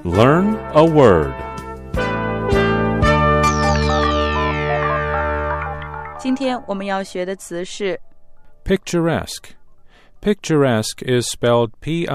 Learn a word. 今天我们要学的词是 Picturesque. Picturesque is spelled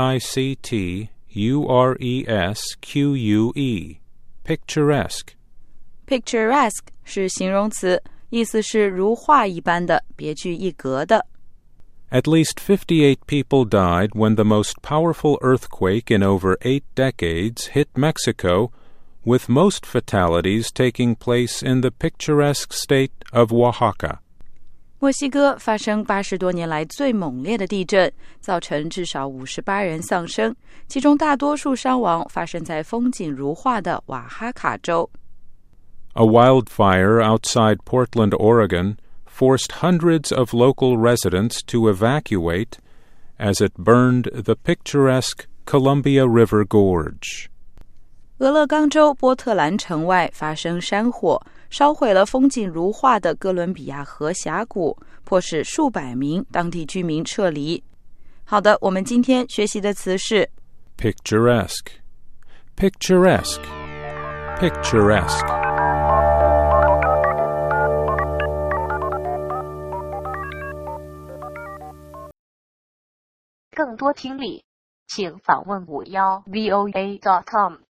P-I-C-T-U-R-E-S-Q-U-E. Picturesque. picturesque 是形容词，意思是如画一般的，别具一格的。 At least 58 people died when the most powerful earthquake in over 8 decades hit Mexico, with most fatalities taking place in the picturesque state of Oaxaca. 墨西哥发生80多年来最猛烈的地震，造成至少58人丧生，其中大多数伤亡发生在风景如画的瓦哈卡州。 A wildfire outside Portland, Oregon, forced hundreds of local residents to evacuate as it burned the picturesque Columbia River Gorge. 俄勒冈州波特兰城外发生山火，烧毁了风景如画的哥伦比亚河峡谷，迫使数百名当地居民撤离。好的，我们今天学习的词是 Picturesque. Picturesque. Picturesque. 更多听力，请访问51voa.com。